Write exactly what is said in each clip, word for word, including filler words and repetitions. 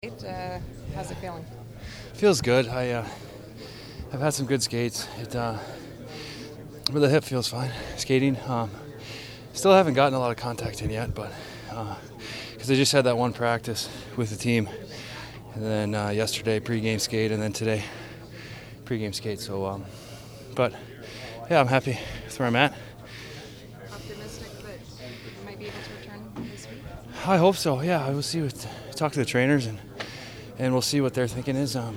Uh, how's it feeling? Feels good. I uh, I've had some good skates. It uh, but the hip feels fine. Skating. Um, still haven't gotten a lot of contact in yet, but because uh, I just had that one practice with the team, and then uh, yesterday pregame skate, and then today pregame skate. So, um, but yeah, I'm happy with where I'm at. Optimistic that you might be able to return this week? I hope so. Yeah, I will see. What talk to the trainers and. And we'll see what their thinking is. Um,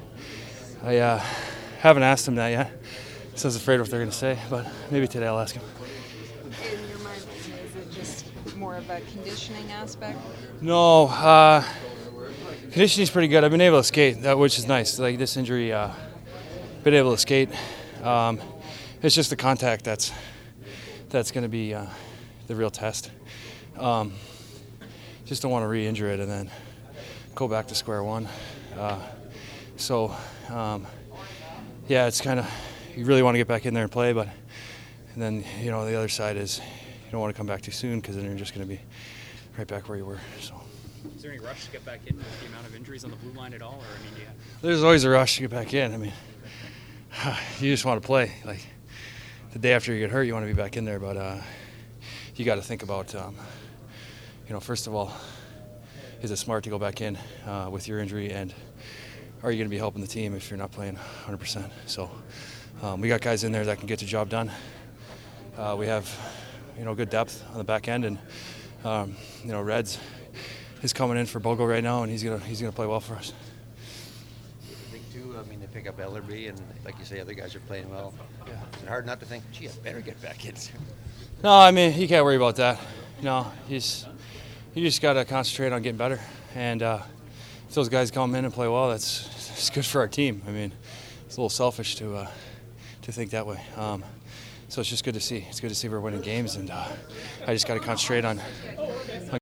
I uh, haven't asked them that yet, so I was afraid of what they're going to say, but maybe today I'll ask them. In your mind, is it just more of a conditioning aspect? No, uh, conditioning's pretty good. I've been able to skate, that, which is nice. Like this injury, uh, been able to skate. Um, it's just the contact that's that's going to be uh, the real test. Um, just don't want to re-injure it and then go back to square one. Uh, so, um, yeah, it's kind of, you really want to get back in there and play, but and then, you know, the other side is you don't want to come back too soon because then you're just going to be right back where you were. So. Is there any rush to get back in with the amount of injuries on the blue line at all? Or, I mean, yeah. There's always a rush to get back in. I mean, you just want to play. Like, the day after you get hurt, you want to be back in there, but uh, you got to think about, um, you know, first of all, is it smart to go back in uh, with your injury, and are you going to be helping the team if you're not playing one hundred percent? So um, we got guys in there that can get the job done. Uh, we have, you know, good depth on the back end, and um, you know, Reds is coming in for Bogo right now, and he's gonna he's gonna play well for us. I think too. I mean, they pick up Ellerby, and like you say, other guys are playing well. Yeah. It's hard not to think, gee, I better get back in soon. No, I mean, you can't worry about that. No, he's. You just got to concentrate on getting better. And uh, if those guys come in and play well, that's it's good for our team. I mean, it's a little selfish to uh, to think that way. Um, so it's just good to see. It's good to see we're winning games, and uh, I just got to concentrate on, on